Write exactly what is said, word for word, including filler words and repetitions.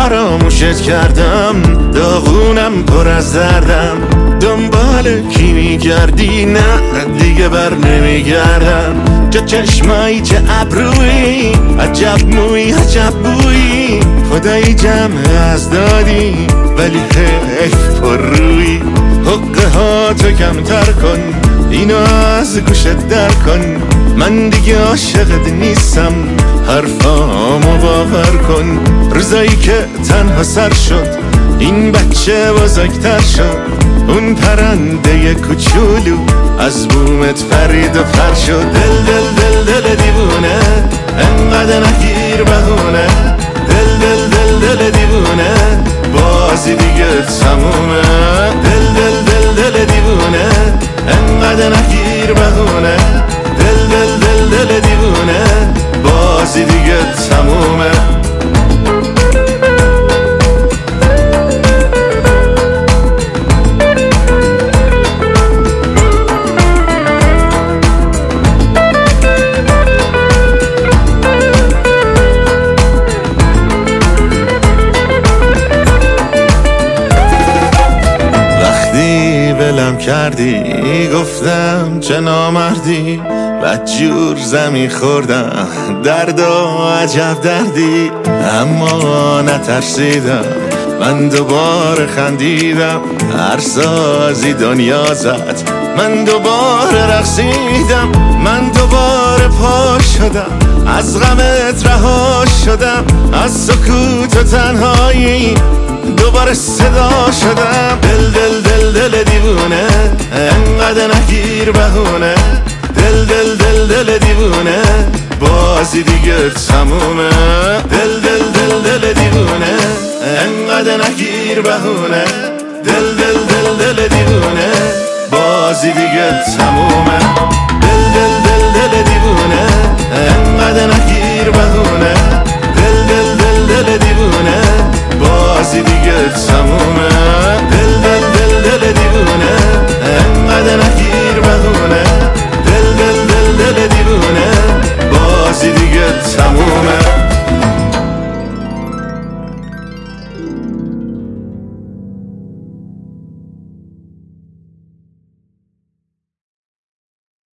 فراموشت کردم، داغونم پر از دردم. دنبال کی میگردی؟ نه دیگه بر نمیگردم. جا چشمایی چه ابرویی، عجب موی عجب بویی. خدایی جمع از دادی ولی حیف پر روی. حقه ها تو کمتر کن، اینو از گوشت در کن. من دیگه عاشقت نیستم، حرفامو باور کن. روزایی که تنها سر شد این بچه بزرگتر شد، اون پرنده کوچولو از بومت پرید و پر شد. دل دل دل دل دیوونه، انقدر نگیر بهونه. دل دل دل دل دیوونه، بازی دیگه تمومه. دل دل دل دل دیوونه، انقدر نگیر بهونه. دل دل دل دل دیوونه، بازی دیگه تمومه. کردی گفتم چه نامردی، بدجور زمین خوردم درد و عجب دردی. اما نترسیدم، من دوباره خندیدم. هر سازی دنیا زد، من دوباره رقصیدم. من دوباره پا شدم، از غمت رها شدم. از سکوت و تنهایی دوباره صدا شدم. دل دل دل دل دیوونه، انقدر نگیر بهونه. دل دل دل دل دیوونه، بازی دیگه تمومه. دل دل دل دل دیوونه، انقدر نگیر بهونه. دل دل دل دل دیوونه، بازی دیگه تمومه.